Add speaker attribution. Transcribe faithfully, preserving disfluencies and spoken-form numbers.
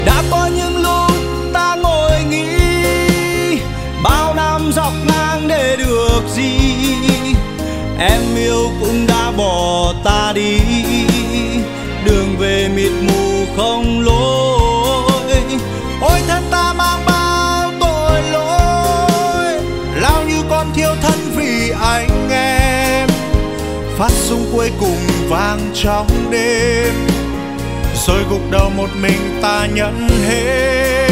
Speaker 1: Đã có những lúc ta ngồi nghĩ bao năm dọc ngang để được gì, em yêu cũng đã bỏ ta đi, đường về mịt mù không lối. Ôi thân ta mang bao tội lỗi, lao như con thiêu thân vì anh em. Phát súng cuối cùng vang trong đêm, rồi gục đầu một mình ta nhận hết.